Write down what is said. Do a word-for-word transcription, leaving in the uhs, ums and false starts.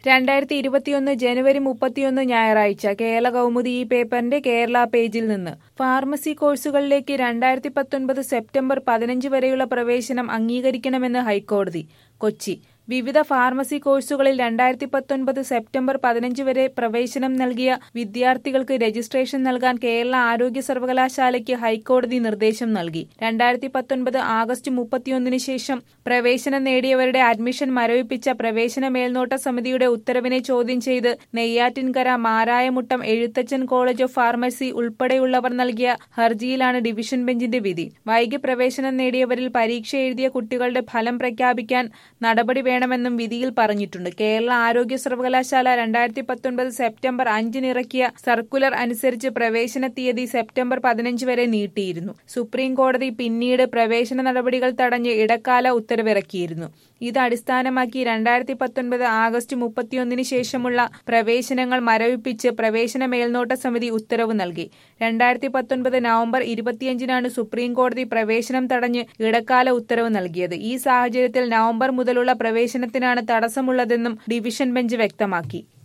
രണ്ടായിരത്തി ഇരുപത്തിയൊന്ന് ജനുവരി മുപ്പത്തിയൊന്ന് ഞായറാഴ്ച കേരള കൗമുദി ഈ പേപ്പറിന്റെ കേരള പേജിൽ നിന്ന് ഫാർമസി കോഴ്സുകളിലേക്ക് രണ്ടായിരത്തി പത്തൊൻപത് സെപ്റ്റംബർ പതിനഞ്ച് വരെയുള്ള പ്രവേശനം അംഗീകരിക്കണമെന്ന് ഹൈക്കോടതി. കൊച്ചി വിവിധ ഫാർമസി കോഴ്സുകളിൽ രണ്ടായിരത്തി പത്തൊൻപത് സെപ്റ്റംബർ പതിനഞ്ച് വരെ പ്രവേശനം നൽകിയ വിദ്യാർത്ഥികൾക്ക് രജിസ്ട്രേഷൻ നൽകാൻ കേരള ആരോഗ്യ സർവകലാശാലയ്ക്ക് ഹൈക്കോടതി നിർദ്ദേശം നൽകി. രണ്ടായിരത്തി പത്തൊൻപത് ആഗസ്റ്റ് മുപ്പത്തിയൊന്നിന് ശേഷം പ്രവേശനം നേടിയവരുടെ അഡ്മിഷൻ മരവിപ്പിച്ച പ്രവേശന മേൽനോട്ട സമിതിയുടെ ഉത്തരവിനെ ചോദ്യം ചെയ്ത് Neyyattinkara Marayamuttom Ezhuthachan college of pharmacy ഉൾപ്പെടെയുള്ളവർ നൽകിയ ഹർജിയിലാണ് ഡിവിഷൻ ബെഞ്ചിന്റെ വിധി. വൈകി പ്രവേശനം നേടിയവരിൽ പരീക്ഷ എഴുതിയ കുട്ടികളുടെ ഫലം പ്രഖ്യാപിക്കാൻ നടപടി വേണമെന്നും വിധിയിൽ പറഞ്ഞിട്ടുണ്ട്. കേരള ആരോഗ്യ സർവകലാശാല രണ്ടായിരത്തി പത്തൊൻപത് സെപ്റ്റംബർ അഞ്ചിന് ഇറക്കിയ സർക്കുലർ അനുസരിച്ച് പ്രവേശന തീയതി സെപ്റ്റംബർ പതിനഞ്ച് വരെ നീട്ടിയിരുന്നു. സുപ്രീം കോടതി പിന്നീട് പ്രവേശന നടപടികൾ തടഞ്ഞ് ഇടക്കാല ഉത്തരവിറക്കിയിരുന്നു. ഇത് അടിസ്ഥാനമാക്കി രണ്ടായിരത്തി പത്തൊൻപത് ആഗസ്റ്റ് മുപ്പത്തിയൊന്നിന് ശേഷമുള്ള പ്രവേശനങ്ങൾ മരവിപ്പിച്ച് പ്രവേശന മേൽനോട്ട സമിതി ഉത്തരവ് നൽകി. രണ്ടായിരത്തി പത്തൊൻപത് നവംബർ ഇരുപത്തിയഞ്ചിനാണ് സുപ്രീം കോടതി പ്രവേശനം തടഞ്ഞ് ഇടക്കാല ഉത്തരവ് നൽകിയത്. ഈ സാഹചര്യത്തിൽ നവംബർ മുതലുള്ള പ്രവേശനത്തിനാണ് തടസ്സമുള്ളതെന്നും ഡിവിഷൻ ബെഞ്ച് വ്യക്തമാക്കി.